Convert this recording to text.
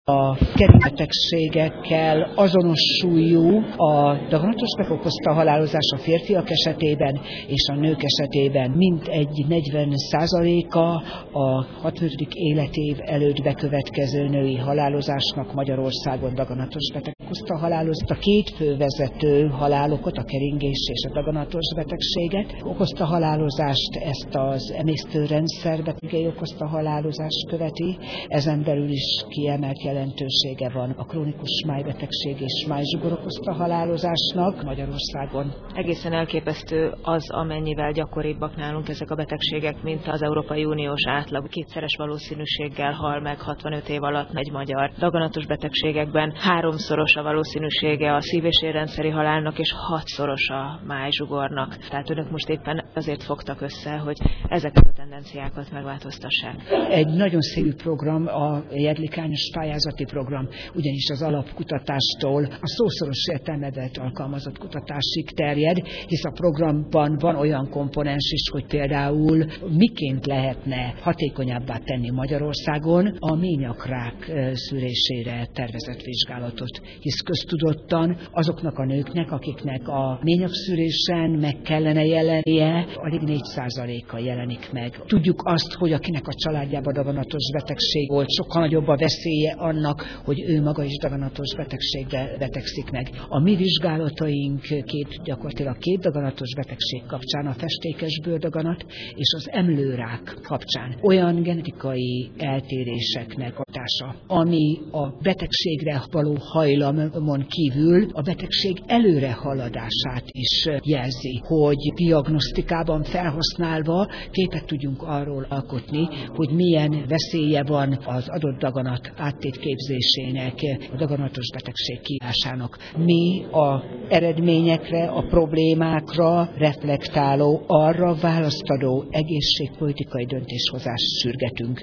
A keringbetegségekkel azonos súlyú a daganatos meg okozta halálozás a férfiak esetében, és a nők esetében mintegy 40%-a a 65. életév előtt bekövetkező női halálozásnak Magyarországon daganatos beteg okozta halálozást. A két fő vezető halálokot, a keringés és a daganatos betegséget okozta halálozást, ezt az emésztőrendszer betegei okozta halálozást követi, ezen belül is kiemelt jelentősége van a krónikus májbetegség és májzsugor okozta halálozásnak Magyarországon. Egészen elképesztő az, amennyivel gyakoribbak nálunk ezek a betegségek, mint az Európai Uniós átlag. Kétszeres valószínűséggel hal meg 65 év alatt egy magyar. Daganatos betegségekben 3-szoros a valószínűsége a szív- és érrendszeri halálnak, és 6-szoros a májzsugornak. Tehát önök most éppen azért fogtak össze, hogy ezeket a tendenciákat megváltoztassák. Egy nagyon szélű program, a jedlikányos pályázati program, ugyanis az alapkutatástól a szószoros értelmevet alkalmazott kutatásig terjed, hisz a programban van olyan komponens is, hogy például miként lehetne hatékonyabbá tenni Magyarországon a ményakrák szűrésére tervezett vizsgálatot, hisz köztudottan azoknak a nőknek, akiknek a ményakszűrésen meg kellene jelennie, alig 4%-a jelenik meg. Tudjuk azt, hogy akinek a családjában daganatos betegség volt, sokkal nagyobb a veszélye annak, hogy ő maga is daganatos betegségbe betegszik meg. A mi vizsgálataink gyakorlatilag két daganatos betegség kapcsán, a festékes bőrdaganat és az emlőrák kapcsán olyan genetikai eltéréseknek hatása, ami a betegségre való hajlamon kívül a betegség előrehaladását is jelzi, hogy diagnosztikában felhasználva képet tudjunk arról alkotni, hogy milyen veszélye van az adott daganat áttétképzésének, a daganatos betegség kívásának. Mi az eredményekre, a problémákra reflektáló, arra választadó egészségpolitikai döntéshozást sürgetünk.